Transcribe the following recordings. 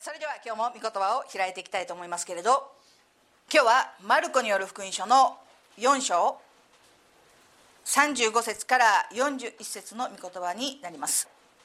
それでは今日も御言葉を開いていきたいと思いますけれど、今日はマルコによる福音書の4章35節から41節の御言葉になります。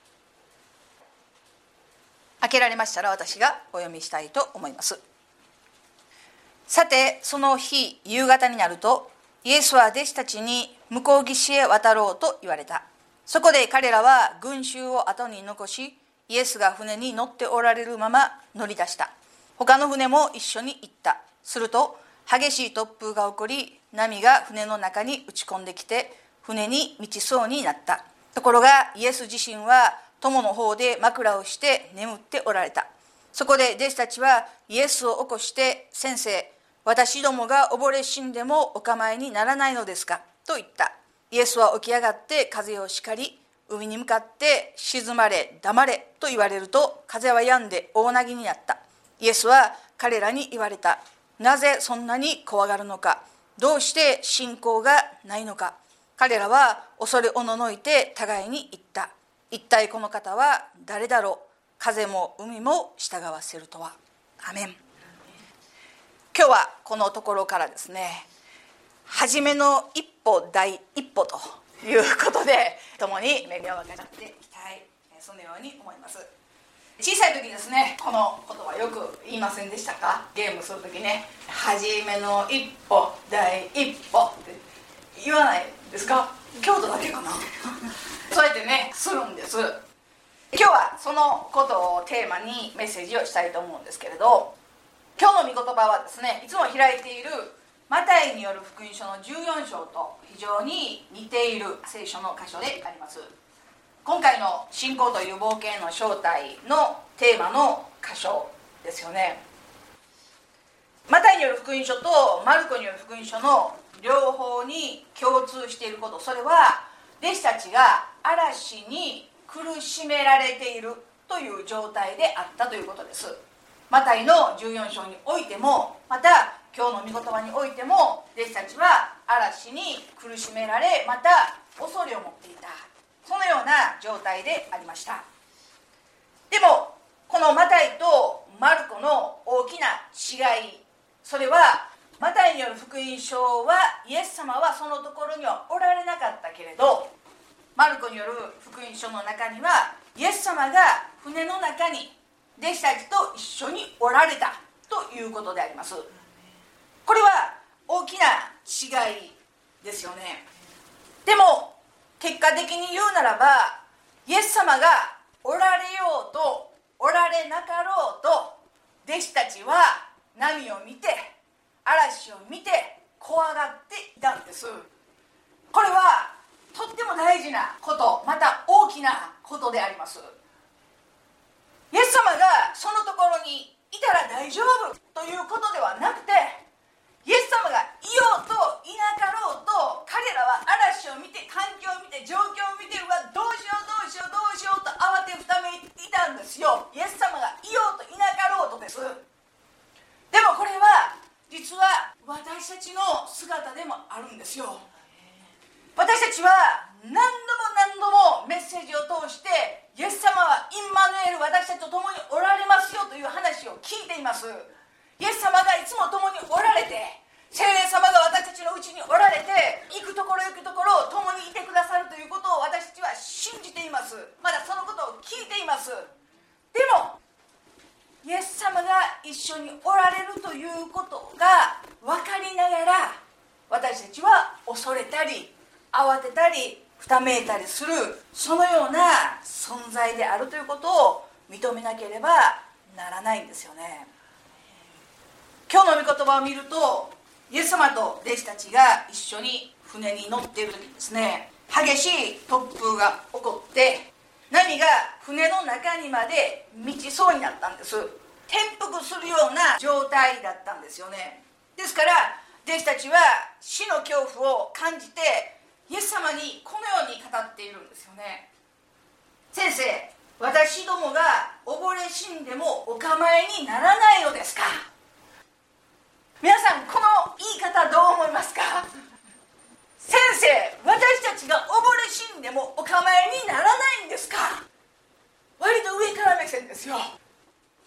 開けられましたら私がお読みしたいと思います。さてその日夕方になると、イエスは弟子たちに向こう岸へ渡ろうと言われた。そこで彼らは群衆を後に残し、イエスが船に乗っておられるまま乗り出した。他の船も一緒に行った。すると激しい突風が起こり、波が船の中に打ち込んできて船に満ちそうになった。ところがイエス自身は友の方で枕をして眠っておられた。そこで弟子たちはイエスを起こして、先生、私どもが溺れ死んでもお構いにならないのですかと言った。イエスは起き上がって風を叱り、海に向かって静まれ黙れと言われると、風は止んで大なぎになった。イエスは彼らに言われた。なぜそんなに怖がるのか、どうして信仰がないのか。彼らは恐れおののいて互いに言った。一体この方は誰だろう、風も海も従わせるとは。アメン。今日はこのところからですね、初めの一歩第一歩ということで共に恵みを分かっていきたい、そのように思います。小さい時ですね、この言葉よく言いませんでしたか？ゲームする時ね、初めの一歩第一歩って言わないですか？京都だけかなそうやってねするんです。今日はそのことをテーマにメッセージをしたいと思うんですけれど、今日の御言葉はですね、いつも開いているマタイによる福音書の14章と非常に似ている聖書の箇所であります。今回の信仰という冒険の正体のテーマの箇所ですよね。マタイによる福音書とマルコによる福音書の両方に共通していること、それは弟子たちが嵐に苦しめられているという状態であったということです。マタイの14章においても、また今日の御言葉においても、弟子たちは嵐に苦しめられ、また恐れを持っていた、そのような状態でありました。でもこのマタイとマルコの大きな違い、それはマタイによる福音書はイエス様はそのところにはおられなかったけれど、マルコによる福音書の中にはイエス様が船の中に弟子たちと一緒におられたということであります。これは大きな違いですよね。でも結果的に言うならば、イエス様がおられようとおられなかろうと、弟子たちは波を見て嵐を見て怖がっていたんです。これはとっても大事なこと、また大きなことであります。イエス様がそのところにいたら大丈夫ということではなくて、イエス様がいようといなかろうと、彼らは嵐を見て環境を見て状況を見てるわ、どうしようどうしようどうしようと慌てふためいたんですよ。イエス様がいようといなかろうとです。でもこれは実は私たちの姿でもあるんですよ。私たちは何度もメッセージを通して、イエス様はインマヌエル、私たちと共におられますよという話を聞いています。イエス様がいつも共におられて、聖霊様が私たちのうちにおられて、行くところ行くところ共にいてくださるということを私たちは信じています。まだそのことを聞いています。でもイエス様が一緒におられるということが分かりながら、私たちは恐れたり慌てたりふためいたりする、そのような存在であるということを認めなければならないんですよね。今日の御言葉を見ると、イエス様と弟子たちが一緒に船に乗っている時ですね、激しい突風が起こって波が船の中にまで満ちそうになったんです。転覆するような状態だったんですよね。ですから弟子たちは死の恐怖を感じて、イエス様にこのように語っているんですよね。先生、私どもが溺れ死んでもお構いにならないのですか？皆さん、この言い方どう思いますか？先生、私たちが溺れ死んでもお構いにならないんですか？割と上から目線ですよ。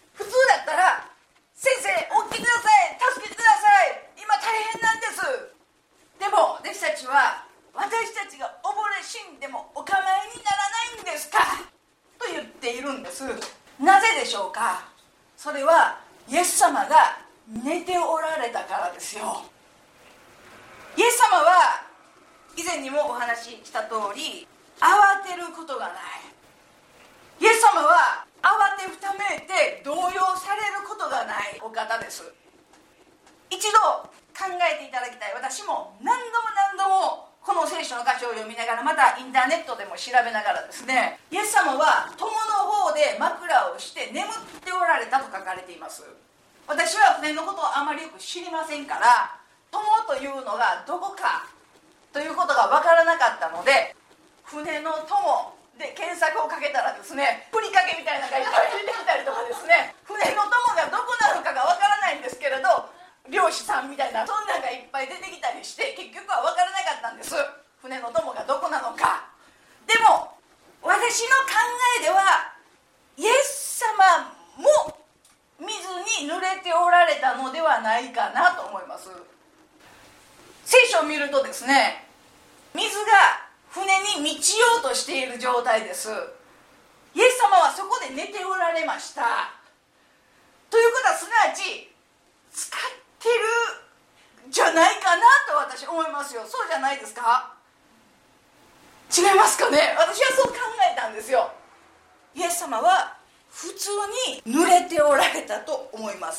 普通だったら先生起きてください、助けてください、今大変なんです。でも弟子たちは、私たちが溺れ死んでもお構いにならないんですかと言っているんです。なぜでしょうか。それはイエス様が寝ておられたからですよ。イエス様は以前にもお話しした通り、慌てることがない。イエス様は慌てふためいて動揺されることがないお方です。一度考えていただきたい。私も何度もこの聖書の箇所を読みながら、またインターネットでも調べながらですね、イエス様は友の方で枕をして眠っておられたと書かれています。私は船のことをあまりよく知りませんから、友というのがどこかということが分からなかったので、船の友で検索をかけたらですね、ふりかけみたいなのがいっぱい出てきたりとかですね、船の友がどこなのかが分からないんですけれど、漁師さんみたいなそんなのがいっぱい出てきたりして、結局は分からなかったんです、船の友がどこなのか。でも私の考えでは、イエス様も水に濡れておられたのではないかなと思います。聖書を見るとですね、水が船に満ちようとしている状態です。イエス様はそこで寝ておられました。ということは、すなわち使ってるじゃないかなと私思いますよ。そうじゃないですか。違いますかね。私はそう考えたんですよ。イエス様は普通に濡れておられたと思います。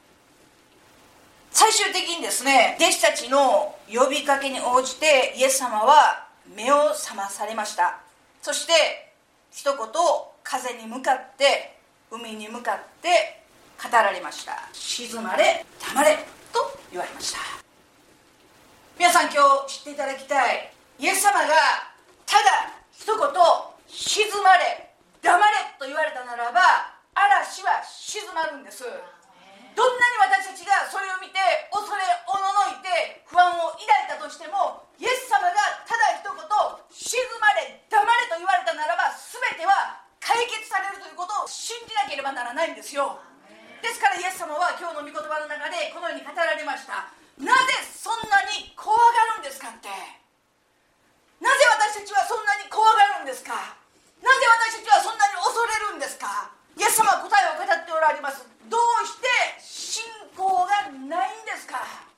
最終的にですね、弟子たちの呼びかけに応じてイエス様は目を覚まされました。そして一言、風に向かって海に向かって語られました。静まれ、黙れと言われました。皆さん、今日知っていただきたい、イエス様がただ一言、静まれ、黙れと言われたならば、嵐は静まるんです。どんなに私たちがそれを見て恐れおののいて不安を抱いたとしても、イエス様がただ一言、静まれ、黙れと言われたならば、全ては解決されるということを信じなければならないんですよ。ですからイエス様は今日の御言葉の中でこのように語られました。なぜそんなに怖がるんですかって。なぜ私たちはそんなに怖がるんですか。なぜ私たちはそんなに恐れるんですか。イエス様は答えを語っておられます。どうして信仰がないんですか。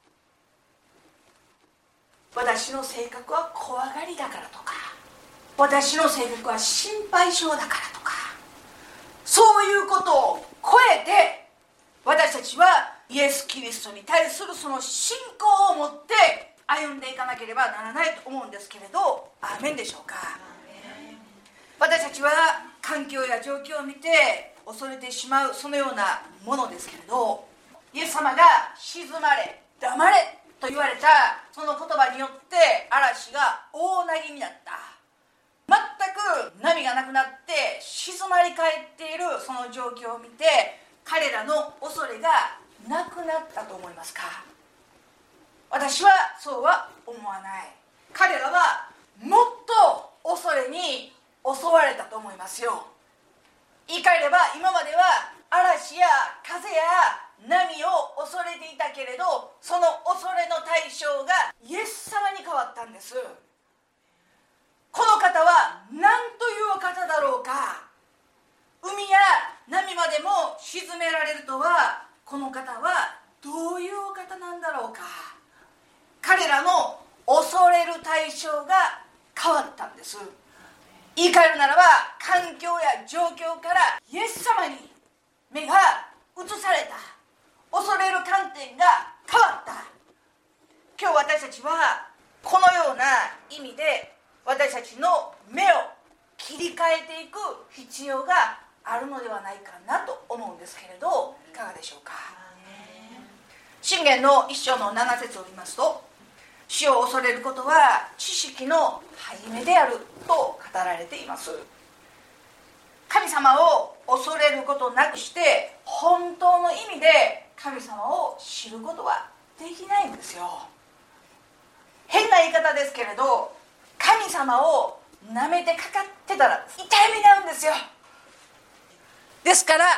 私の性格は怖がりだからとか、私の性格は心配性だからとか、そういうことを超えて私たちはイエス・キリストに対するその信仰を持って歩んでいかなければならないと思うんですけれど、アーメンでしょうか。私たちは環境や状況を見て恐れてしまう、そのようなものですけれど、イエス様が静まれ、黙れと言われたその言葉によって嵐が大なぎになった。全く波がなくなって静まり返っているその状況を見て、彼らの恐れがなくなったと思いますか。私はそうは思わない。彼らはもっと恐れに襲われたと思いますよ。言い換えれば、今までは嵐や風や波を恐れていたけれど、その恐れの対象がイエス様に変わったんです。この方は何というお方だろうか。海や波までも沈められるとは、この方はどういうお方なんだろうか。彼らの恐れる対象が変わったんです。言い換えるならば、環境や状況からイエス様に目が移された。恐れる観点が変わった。今日私たちはこのような意味で私たちの目を切り替えていく必要があるのではないかなと思うんですけれど、いかがでしょうか。箴言の1章の7節を見ますと、死を恐れることは知識の始めであると語られています。神様を恐れることなくして本当の意味で神様を知ることはできないんですよ。変な言い方ですけれど、神様を舐めてかかってたら痛い目に遭うんですよ。ですから神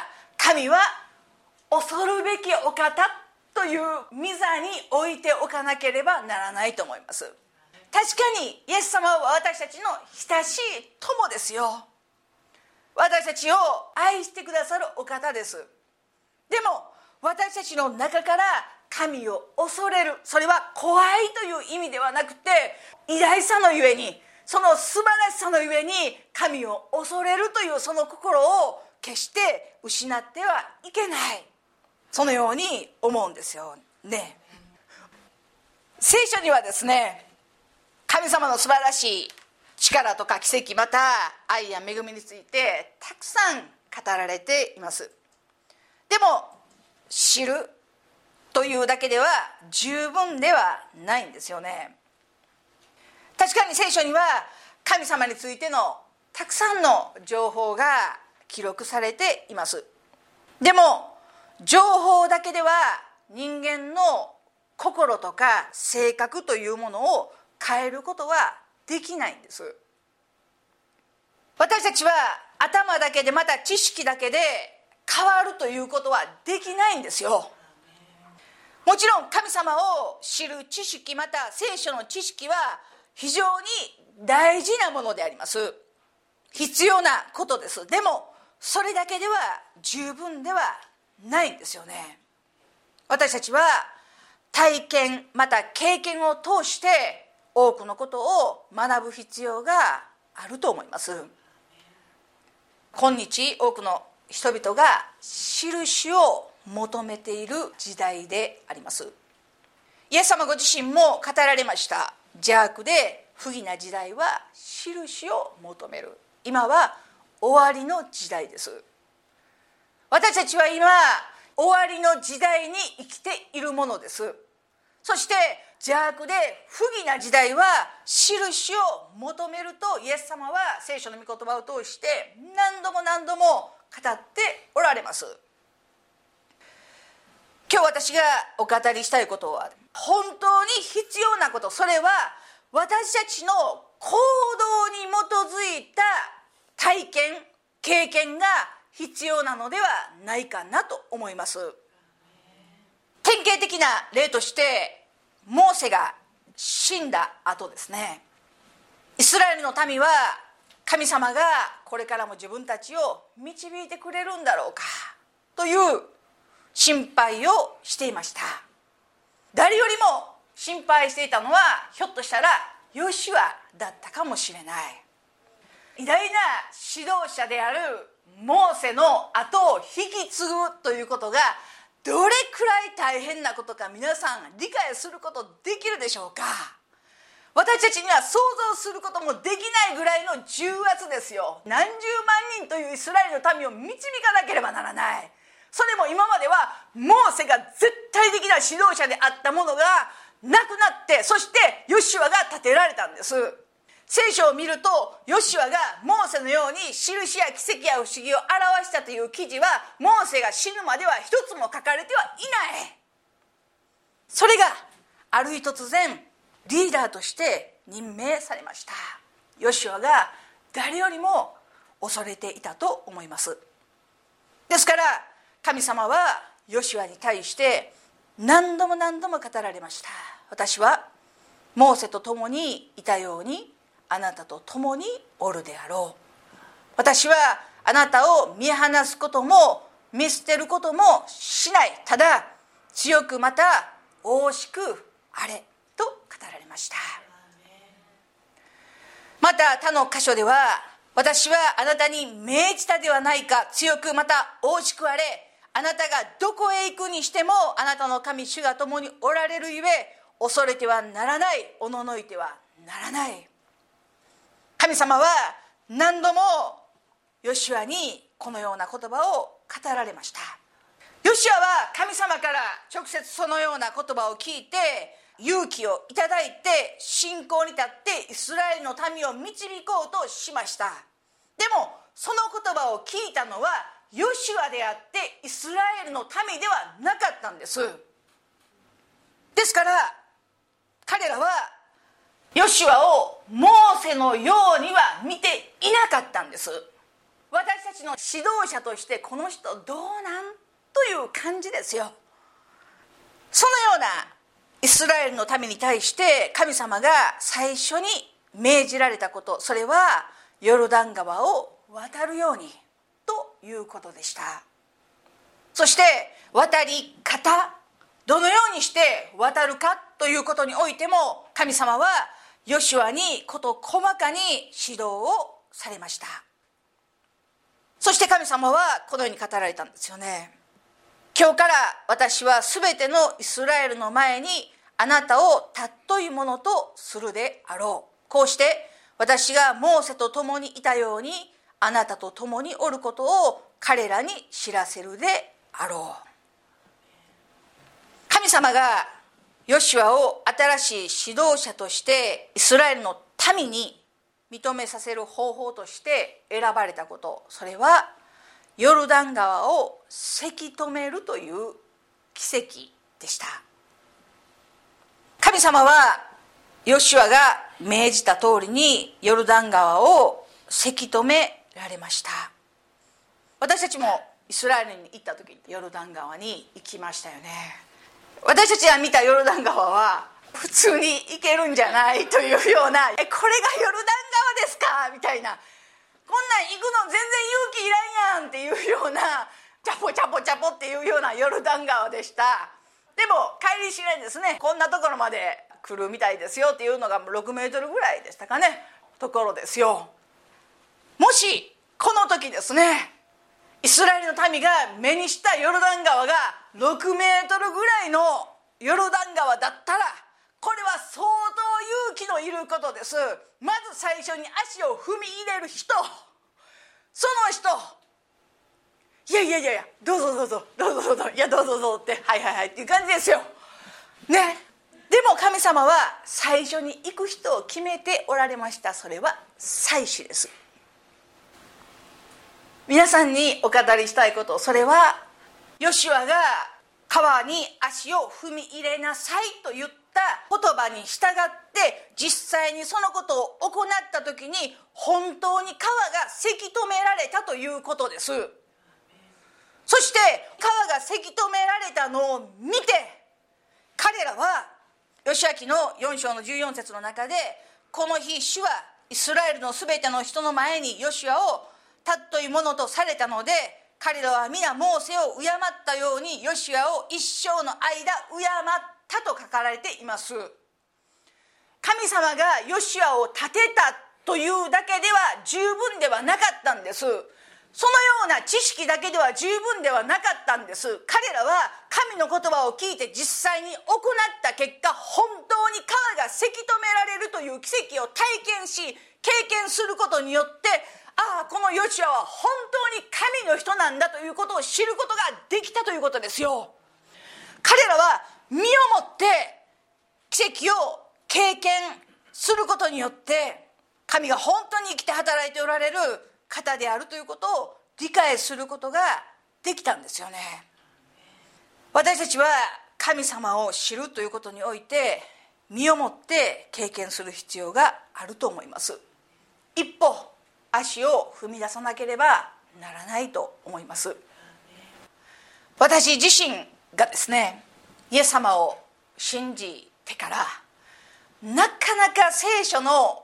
神は恐るべきお方という御座に置いておかなければならないと思います。確かにイエス様は私たちの親しい友ですよ。私たちを愛してくださるお方です。でも私たちの中から神を恐れる、それは怖いという意味ではなくて、偉大さのゆえに、その素晴らしさのゆえに神を恐れるというその心を決して失ってはいけない、そのように思うんですよね。聖書にはですね、神様の素晴らしい力とか奇跡、また愛や恵みについてたくさん語られています。でも知るというだけでは十分ではないんですよね。確かに聖書には神様についてのたくさんの情報が記録されています。でも情報だけでは人間の心とか性格というものを変えることはできないんです。私たちは頭だけで、また知識だけで変わるということはできないんですよ。もちろん神様を知る知識、また聖書の知識は非常に大事なものであります。必要なことです。でもそれだけでは十分ではないんですよね。私たちは体験、また経験を通して多くのことを学ぶ必要があると思います。今日多くの人々が印を求めている時代であります。イエス様ご自身も語られました。邪悪で不義な時代は印を求める。今は終わりの時代です。私たちは今終わりの時代に生きているものです。そして邪悪で不義な時代は印を求めると、イエス様は聖書の御言葉を通して何度も何度も語っておられます。今日私がお語りしたいことは、本当に必要なこと、それは私たちの行動に基づいた体験、経験が必要なのではないかなと思います。典型的な例として、モーセが死んだ後ですね、イスラエルの民は神様がこれからも自分たちを導いてくれるんだろうかという心配をしていました。誰よりも心配していたのは、ひょっとしたらヨシュアだったかもしれない。偉大な指導者であるモーセの後を引き継ぐということがどれくらい大変なことか、皆さん理解することできるでしょうか。私たちには想像することもできないぐらいの重圧ですよ。何十万人というイスラエルの民を導かなければならない。それも今まではモーセが絶対的な指導者であったものがなくなって、そしてヨシュアが立てられたんです。聖書を見ると、ヨシュアがモーセのように印や奇跡や不思議を表したという記事は、モーセが死ぬまでは一つも書かれてはいない。それがある日突然リーダーとして任命されました。ヨシュアが誰よりも恐れていたと思います。ですから神様はヨシュアに対して何度も何度も語られました。私はモーセと共にいたようにあなたと共におるであろう。私はあなたを見放すことも見捨てることもしない。ただ強くまた大しくあれと語られました。また他の箇所では、私はあなたに命じたではないか、強くまた大しくあれ、あなたがどこへ行くにしてもあなたの神主が共におられるゆえ、恐れてはならない、おののいてはならない。神様は何度もヨシュアにこのような言葉を語られました。ヨシュアは神様から直接そのような言葉を聞いて勇気をいただいて、信仰に立ってイスラエルの民を導こうとしました。でもその言葉を聞いたのはヨシュアであってイスラエルの民ではなかったんです。ですから彼らはヨシュアをモーセのようには見ていなかったんです。 私たちの指導者としてこの人どうなんという感じですよ。そのようなイスラエルの民に対して神様が最初に命じられたこと、それはヨルダン川を渡るようにということでした。そして渡り方、どのようにして渡るかということにおいても神様はヨシュアに事細かに指導をされました。そして神様はこのように語られたんですよね。今日から私はすべてのイスラエルの前にあなたを尊いものとするであろう。こうして私がモーセと共にいたようにあなたと共におることを彼らに知らせるであろう。神様がヨシュアを新しい指導者としてイスラエルの民に認めさせる方法として選ばれたこと、それはヨルダン川をせき止めるという奇跡でした。神様はヨシュアが命じた通りにヨルダン川をせき止められました。私たちもイスラエルに行った時にヨルダン川に行きましたよね。私たちが見たヨルダン川は普通に行けるんじゃないというような、これがヨルダン川ですかみたいな、こんなん行くの全然勇気いらんやんっていうような、チャポチャポチャポっていうようなヨルダン川でした。でも帰りしれですね、こんなところまで来るみたいですよっていうのが6メートルぐらいでしたかね、ところですよ。もしこの時ですね、イスラエルの民が目にしたヨルダン川が6メートルぐらいのヨルダン川だったら、これは相当勇気のいることです。まず最初に足を踏み入れる人、その人、いやどうぞいやどうぞってはいっていう感じですよね。でも神様は最初に行く人を決めておられました。それは祭司です。皆さんにお語りしたいこと、それはヨシュアが川に足を踏み入れなさいと言った言葉に従って実際にそのことを行った時に本当に川がせき止められたということです。そして川がせき止められたのを見て、彼らはヨシュア記の4章の14節の中で、この日主はイスラエルのすべての人の前にヨシュアを尊いものとされたので、彼らは皆モーセを敬ったようにヨシュアを一生の間敬ったと書かれています。神様がヨシュアを立てたというだけでは十分ではなかったんです。そのような知識だけでは十分ではなかったんです。彼らは神の言葉を聞いて実際に行った結果、本当に川がせき止められるという奇跡を体験し経験することによって、このヨシュアは本当に神の人なんだということを知ることができたということですよ。彼らは身をもって奇跡を経験することによって神が本当に生きて働いておられる方であるということを理解することができたんですよね。私たちは神様を知るということにおいて身をもって経験する必要があると思います。一歩足を踏み出さなければならないと思います。私自身がですね、イエス様を信じてからなかなか聖書の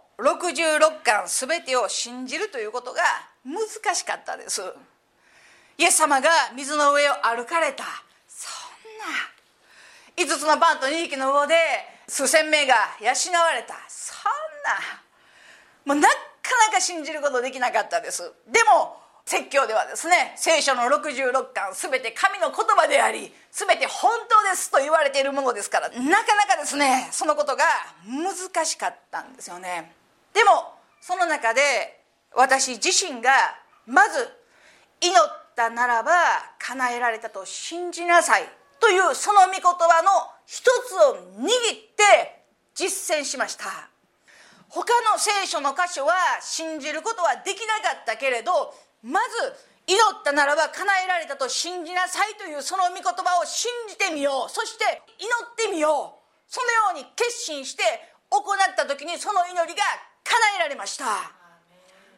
66巻すべてを信じるということが難しかったです。イエス様が水の上を歩かれた、そんな5つのパンと2匹の魚で数千名が養われた、そんなもうなかなか信じることできなかったです。でも説教ではですね、聖書の66巻すべて神の言葉でありすべて本当ですと言われているものですから、なかなかですねそのことが難しかったんですよね。でもその中で私自身がまず祈ったならば叶えられたと信じなさいというその御言葉の一つを握って実践しました。他の聖書の箇所は信じることはできなかったけれど、まず祈ったならば叶えられたと信じなさいというその御言葉を信じてみよう、そして祈ってみよう、そのように決心して行った時にその祈りが叶えられました。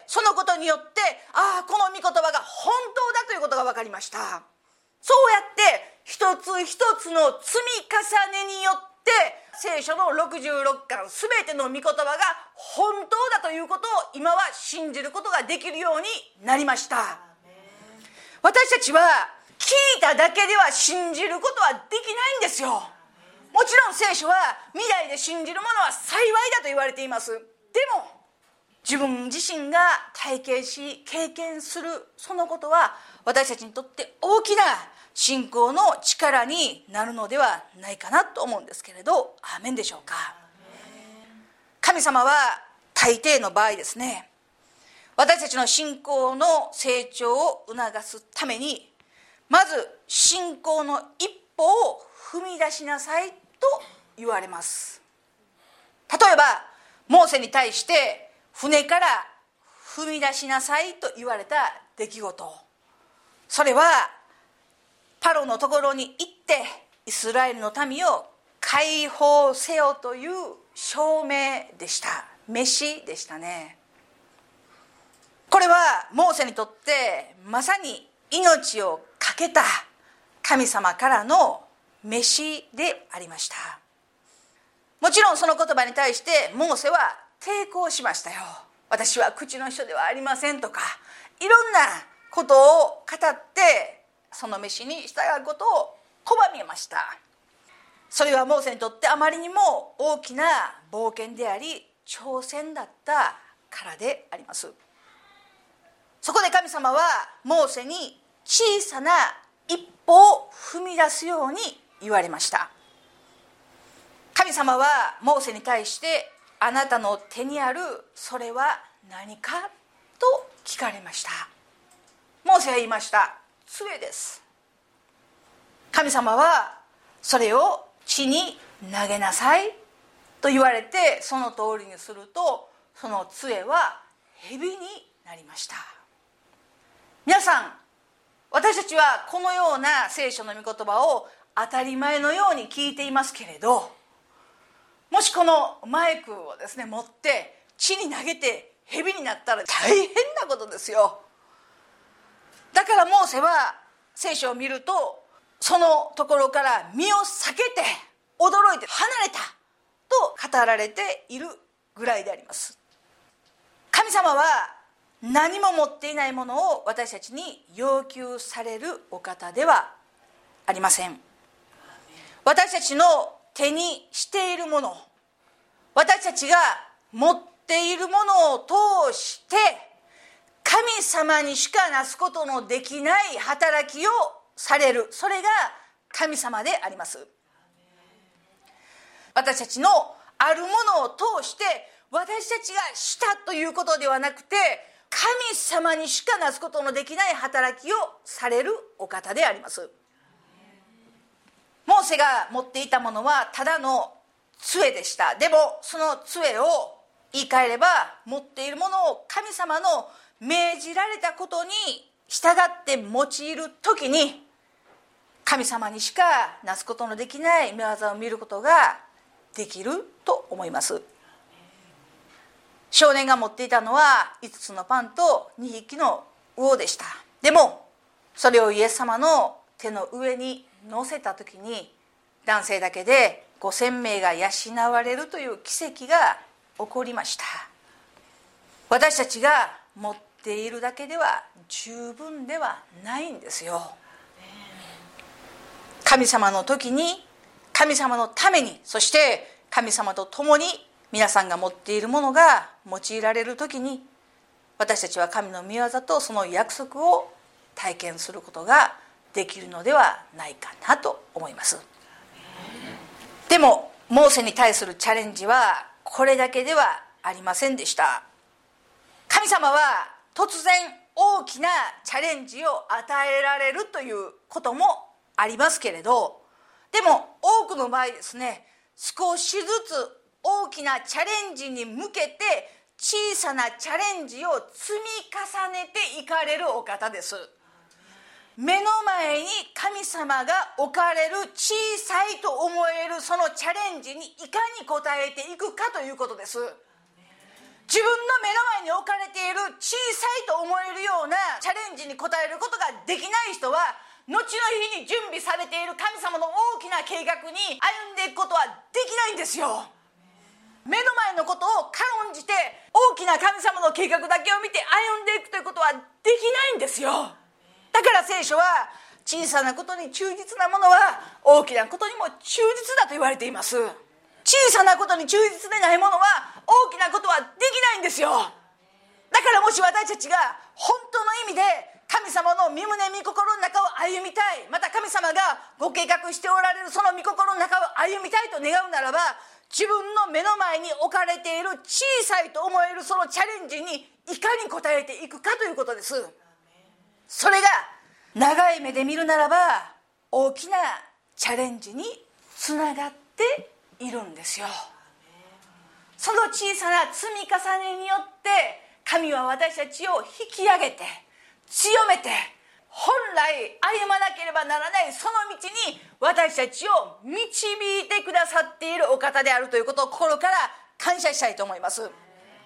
そのことによってこの御言葉が本当だということが分かりました。そうやって一つ一つの積み重ねによって聖書の66巻すべての御言葉が本当だということを今は信じることができるようになりました。私たちは聞いただけでは信じることはできないんですよ。もちろん聖書は未来で信じる者は幸いだと言われています。でも自分自身が体験し経験するそのことは私たちにとって大きな信仰の力になるのではないかなと思うんですけれど、アーメンでしょうか。神様は大抵の場合ですね、私たちの信仰の成長を促すためにまず信仰の一歩を踏み出しなさいと言われます。例えばモーセに対して船から踏み出しなさいと言われた出来事、それはパロのところに行ってイスラエルの民を解放せよという証明でした。飯でしたね。これはモーセにとってまさに命を懸けた神様からの飯でありました。もちろんその言葉に対してモーセは抵抗しましたよ。私は口の人ではありませんとか、いろんなことを語ってその飯に従うことを拒みました。それはモーセにとってあまりにも大きな冒険であり挑戦だったからであります。そこで神様はモーセに小さな一歩を踏み出すように言われました。神様はモーセに対して、あなたの手にあるそれは何かと聞かれました。モーセは言いました。杖です。神様はそれを地に投げなさいと言われて、その通りにするとその杖は蛇になりました。皆さん、私たちはこのような聖書の御言葉を当たり前のように聞いていますけれど、もしこのマイクをですね持って地に投げて蛇になったら大変なことですよ。だからモーセは聖書を見るとそのところから身を避けて驚いて離れたと語られているぐらいであります。神様は何も持っていないものを私たちに要求されるお方ではありません。私たちの手にしているもの、私たちが持っているものを通して神様にしかなすことのできない働きをされる、それが神様であります。私たちのあるものを通して私たちがしたということではなくて、神様にしかなすことのできない働きをされるお方であります。モーセが持っていたものはただの杖でした。でもその杖を言い換えれば、持っているものを神様の命じられたことに従って用いるときに、神様にしかなすことのできない御業を見ることができると思います。少年が持っていたのは5つのパンと2匹の魚でした。でもそれをイエス様の手の上に乗せた時に、男性だけで5000名が養われるという奇跡が起こりました。私たちが持っているだけでは十分ではないんですよ。神様の時に、神様のために、そして神様と共に皆さんが持っているものが用いられる時に、私たちは神の御業とその約束を体験することができるのではないかなと思います。でもモーセに対するチャレンジはこれだけではありませんでした。神様は突然大きなチャレンジを与えられるということもありますけれど、でも多くの場合ですね、少しずつ大きなチャレンジに向けて小さなチャレンジを積み重ねていかれるお方です。目の前に神様が置かれる小さいと思えるそのチャレンジにいかに応えていくかということです。 自分の目の前に置かれている小さいと思えるようなチャレンジに応えることができない人は、後の日に準備されている神様の大きな計画に歩んでいくことはできないんですよ。目の前のことを軽んじて大きな神様の計画だけを見て歩んでいくということはできないんですよ。だから聖書は、小さなことに忠実なものは大きなことにも忠実だと言われています。小さなことに忠実でないものは大きなことはできないんですよ。だからもし私たちが本当の意味で神様の御胸御心の中を歩みたい、また神様がご計画しておられるその御心の中を歩みたいと願うならば、自分の目の前に置かれている小さいと思えるそのチャレンジにいかに応えていくかということです。それが長い目で見るならば大きなチャレンジにつながっているんですよ。その小さな積み重ねによって神は私たちを引き上げて強めて、本来歩まなければならないその道に私たちを導いてくださっているお方であるということを心から感謝したいと思います。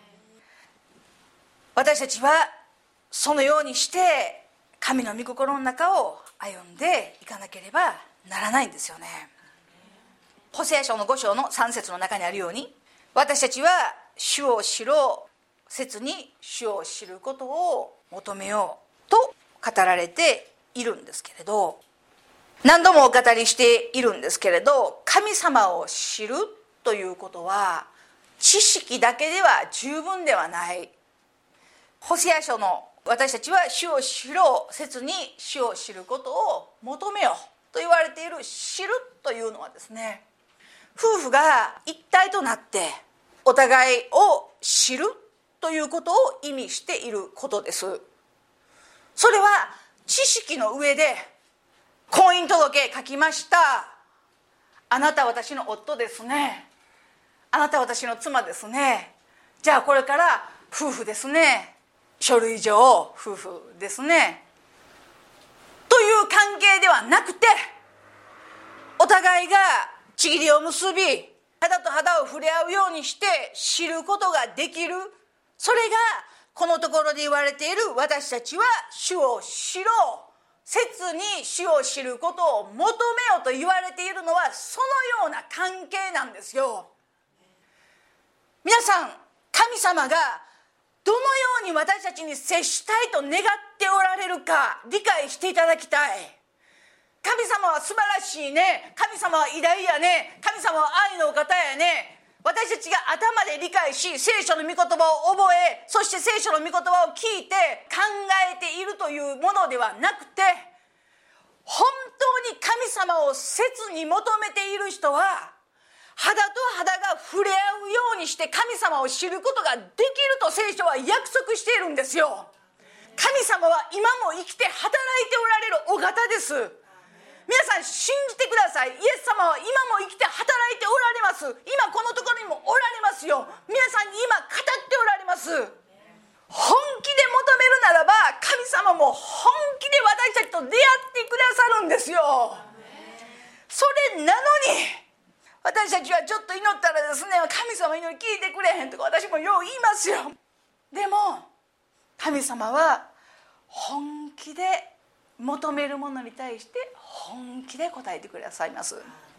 私たちはそのようにして神の御心の中を歩んでいかなければならないんですよね。ホセア書の5章の3節の中にあるように、私たちは主を知ろう、切に主を知ることを求めようと語られているんですけれど、何度もお語りしているんですけれど、神様を知るということは知識だけでは十分ではない。ホセア書の私たちは主を知ろう、切に主を知ることを求めようと言われている知るというのはですね、夫婦が一体となってお互いを知るということを意味していることです。それは知識の上で婚姻届書きました、あなた私の夫ですね、あなた私の妻ですね、じゃあこれから夫婦ですね、書類上夫婦ですねという関係ではなくて、お互いが契りを結び肌と肌を触れ合うようにして知ることができる。それがこのところで言われている、私たちは主を知ろう、切に主を知ることを求めようと言われているのはそのような関係なんですよ。皆さん、神様がどのように私たちに接したいと願っておられるか理解していただきたい。神様は素晴らしいね、神様は偉大やね、神様は愛のお方やね、私たちが頭で理解し聖書の御言葉を覚え、そして聖書の御言葉を聞いて考えているというものではなくて、本当に神様を切に求めている人は肌と肌が触れ合うようにして神様を知ることができると聖書は約束しているんですよ。神様は今も生きて働いておられるお方です。皆さん信じてください。イエス様は今も生きて働いておられます。今このところにもおられますよ。皆さんに今語っておられます。本気で求めるならば神様も本気で私たちと出会ってくださるんですよ。それなのに私たちはちょっと祈ったらですね、神様祈り聞いてくれへんとか私もよう言いますよ。でも神様は本気で求めるものに対して本気で答えてくださいます。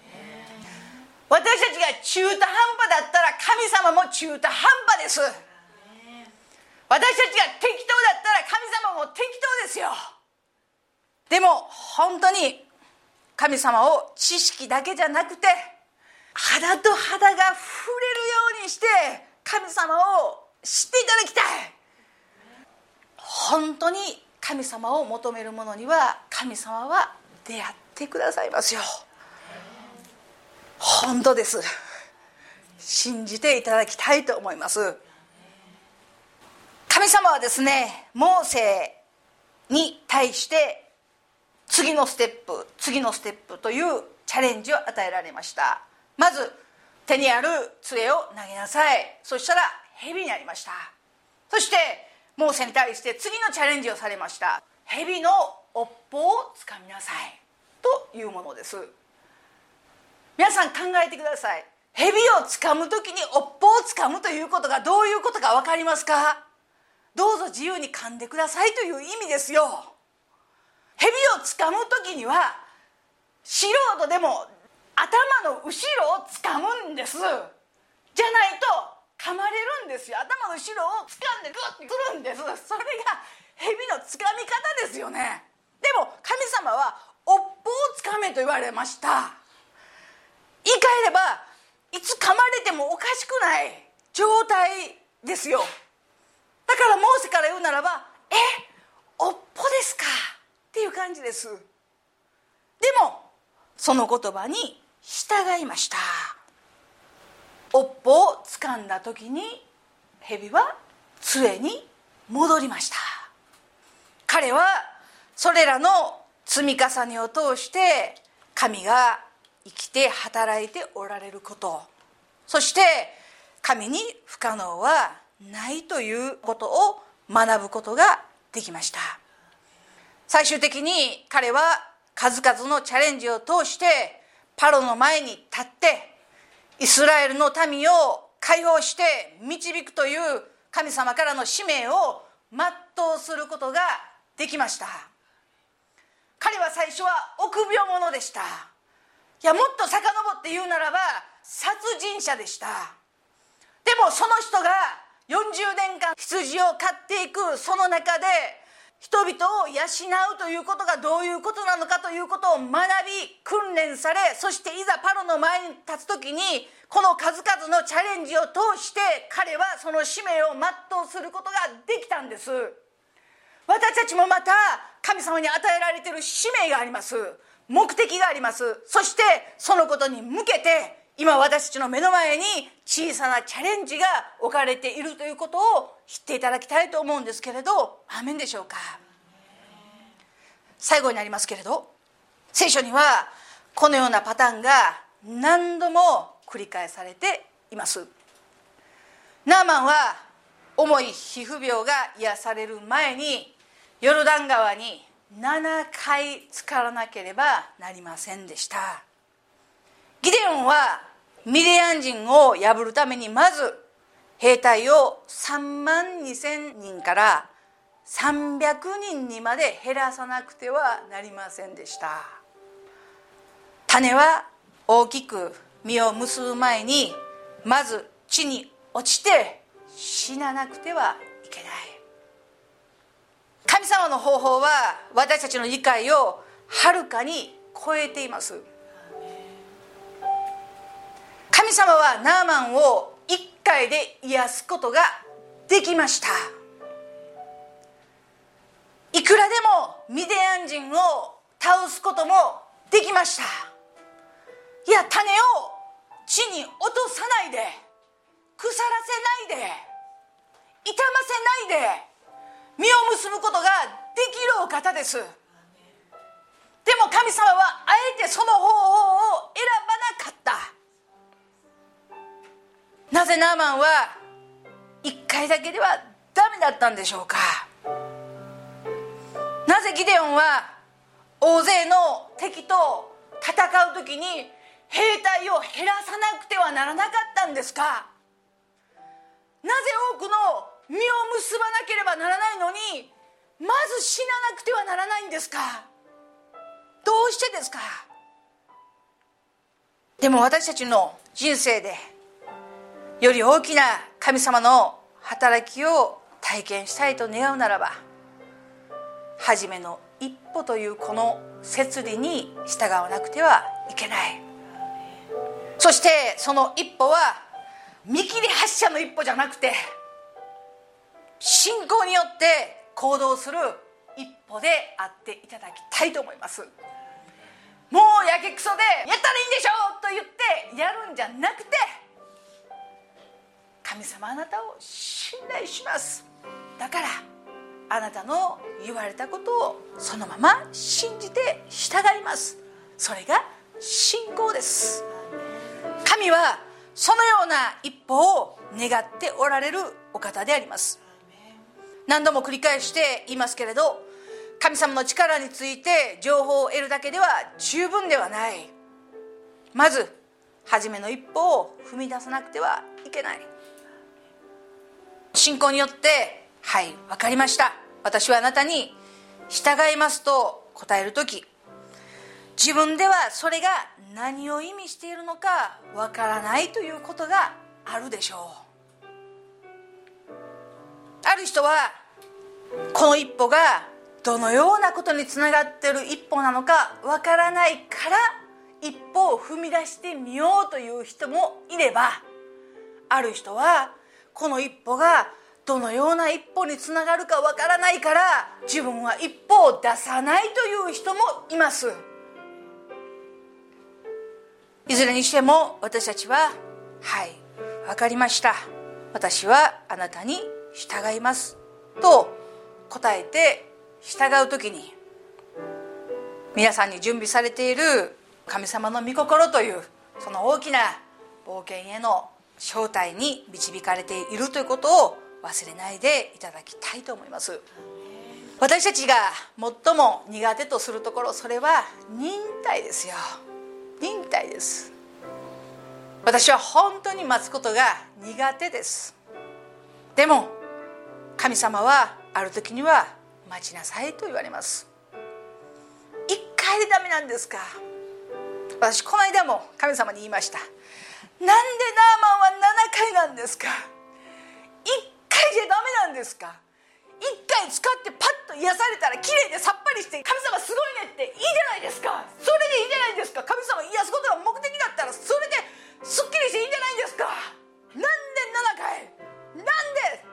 私たちが中途半端だったら神様も中途半端です。私たちが適当だったら神様も適当ですよ。でも本当に神様を知識だけじゃなくて肌と肌が触れるようにして神様を知っていただきたい。本当に神様を求める者には神様は出会ってくださいますよ。本当です。信じていただきたいと思います。神様はですね、モーセに対して次のステップというチャレンジを与えられました。まず手にある杖を投げなさい。そしたら蛇にありました。そしてモーセに対して次のチャレンジをされました。蛇の尾っぽを掴みなさいというものです。皆さん考えてください。 蛇をつかむときに尾っぽをつかむということがどういうことか分かりますか？どうぞ自由に噛んでくださいという意味ですよ。蛇をつかむときには素人でも頭の後ろをつかむんです。じゃないと噛まれるんですよ。頭の後ろをつかんでグッてくるんです。それが蛇のつかみ方ですよね。でも神様は尾っぽをつかめと言われました。言い換えればいつ噛まれてもおかしくない状態ですよ。だからモーセから言うならば尾っぽですかっていう感じです。でもその言葉に従いました。尾っぽを掴んだ時に蛇は杖に戻りました。彼はそれらの積み重ねを通して神が生きて働いておられること、そして神に不可能はないということを学ぶことができました。最終的に彼は数々のチャレンジを通してパロの前に立ってイスラエルの民を解放して導くという神様からの使命を全うすることができました。彼は最初は臆病者でした。いや、もっと遡って言うならば殺人者でした。でもその人が40年間羊を飼っていくその中で人々を養うということがどういうことなのかということを学び訓練され、そしていざパロの前に立つ時にこの数々のチャレンジを通して彼はその使命を全うすることができたんです。私たちもまた神様に与えられている使命があります。目的があります。そしてそのことに向けて今私たちの目の前に小さなチャレンジが置かれているということを知っていただきたいと思うんですけれど、アーメンでしょうか。最後になりますけれど、聖書にはこのようなパターンが何度も繰り返されています。ナーマンは重い皮膚病が癒される前にヨルダン川に7回浸からなければなりませんでした。ギデオンはミディアン人を破るためにまず兵隊を32,000人から300人にまで減らさなくてはなりませんでした。種は大きく実を結ぶ前にまず地に落ちて死ななくてはいけない。神様の方法は私たちの理解をはるかに超えています。神様はナーマンを1回で癒すことができました。いくらでもミディアン人を倒すこともできました。いや、種を地に落とさないで、腐らせないで、傷ませないで実を結ぶことができるお方です。でも神様はあえてその方法を選ばなかった。なぜナーマンは1回だけではダメだったんでしょうか。なぜギデオンは大勢の敵と戦う時に兵隊を減らさなくてはならなかったんですか。なぜ多くの実を結ばなければならないのにまず死ななくてはならないんですか。どうしてですか。でも私たちの人生でより大きな神様の働きを体験したいと願うならば、初めの一歩というこの摂理に従わなくてはいけない。そしてその一歩は見切り発車の一歩じゃなくて、信仰によって行動する一歩であっていただきたいと思います。もうやけくそでやったらいいんでしょと言ってやるんじゃなくて、神様あなたを信頼します。だからあなたの言われたことをそのまま信じて従います。それが信仰です。神はそのような一歩を願っておられるお方であります。何度も繰り返して言いますけれど、神様の力について情報を得るだけでは十分ではない。まず初めの一歩を踏み出さなくてはいけない。信仰によって、はい、分かりました、私はあなたに従いますと答えるとき、自分ではそれが何を意味しているのか分からないということがあるでしょう。ある人はこの一歩がどのようなことにつながっている一歩なのか分からないから一歩を踏み出してみようという人もいれば、ある人はこの一歩がどのような一歩につながるか分からないから自分は一歩を出さないという人もいます。いずれにしても私たちは、はい、分かりました、私はあなたに従いますと答えて従うときに、皆さんに準備されている神様の御心というその大きな冒険への招待に導かれているということを忘れないでいただきたいと思います。私たちが最も苦手とするところ、それは忍耐ですよ。忍耐です。私は本当に待つことが苦手です。でも神様はある時には待ちなさいと言われます。1回でダメなんですか。私この間も神様に言いました。なんでナーマンは7回なんですか。1回じゃダメなんですか。1回使ってパッと癒されたら綺麗でさっぱりして神様すごいねっていいじゃないですか。それでいいじゃないですか。神様癒すことが目的だったらそれですっきりしていいんじゃないんですか。なんで7回、なんで、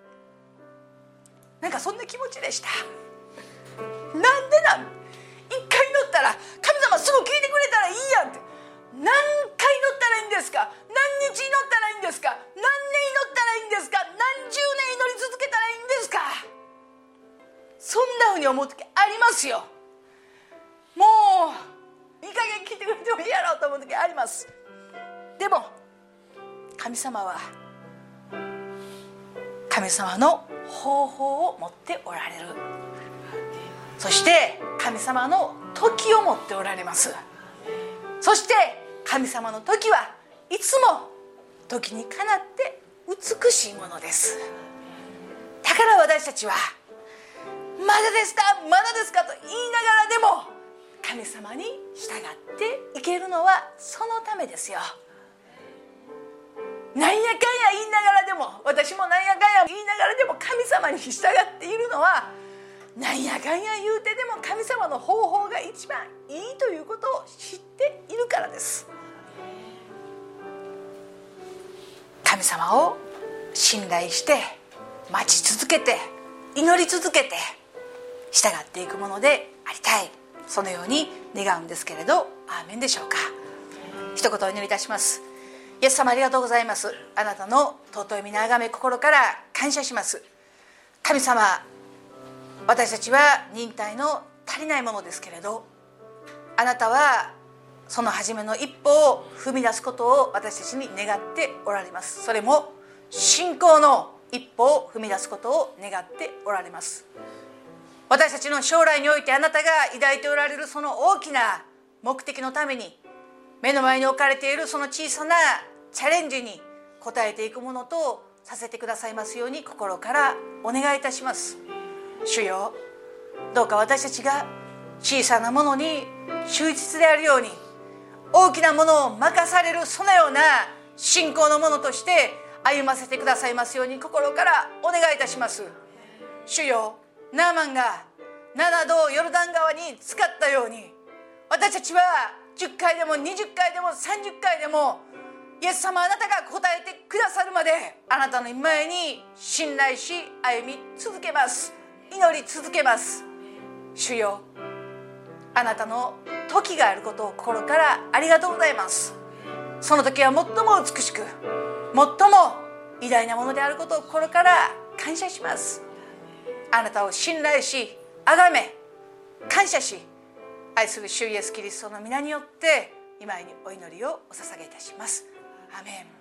なんかそんな気持ちでした。なんで1回乗ったら神様すぐ聞いてくれたらいいやんって。何回乗ったらいいんですか。何日乗ったらいいんですか。何年乗ったらいいんですか。何十年乗り続けたらいいんですか。そんなふうに思う時ありますよ。もういい加減聞いてくれてもいいやろうと思う時あります。でも神様は神様の方法を持っておられる。そして神様の時を持っておられます。そして神様の時はいつも時にかなって美しいものです。だから私たちはまだですかまだですかと言いながらでも神様に従っていけるのはそのためですよ。なんやかんや言いながらでも、私もなんやかんや言いながらでも神様に従っているのは、なんやかんや言うてでも神様の方法が一番いいということを知っているからです。神様を信頼して待ち続けて祈り続けて従っていくものでありたい、そのように願うんですけれど、アーメンでしょうか。一言お祈りいたします。イエス様ありがとうございます。あなたの尊い皆あがめ心から感謝します。神様、私たちは忍耐の足りないものですけれど、あなたはその初めの一歩を踏み出すことを私たちに願っておられます。それも信仰の一歩を踏み出すことを願っておられます。私たちの将来においてあなたが抱いておられるその大きな目的のために、目の前に置かれているその小さなチャレンジに応えていくものとさせてくださいますように心からお願いいたします。主よ、どうか私たちが小さなものに忠実であるように、大きなものを任されるそのような信仰のものとして歩ませてくださいますように心からお願いいたします。主よ、ナーマンが7度ヨルダン川に浸かったように、私たちは10回でも20回でも30回でもイエス様あなたが答えてくださるまであなたの前に信頼し歩み続けます。祈り続けます。主よ、あなたの時があることを心からありがとうございます。その時は最も美しく最も偉大なものであることを心から感謝します。あなたを信頼し崇め感謝し、愛する主イエスキリストの皆によって今にお祈りをお捧げいたします。アメン。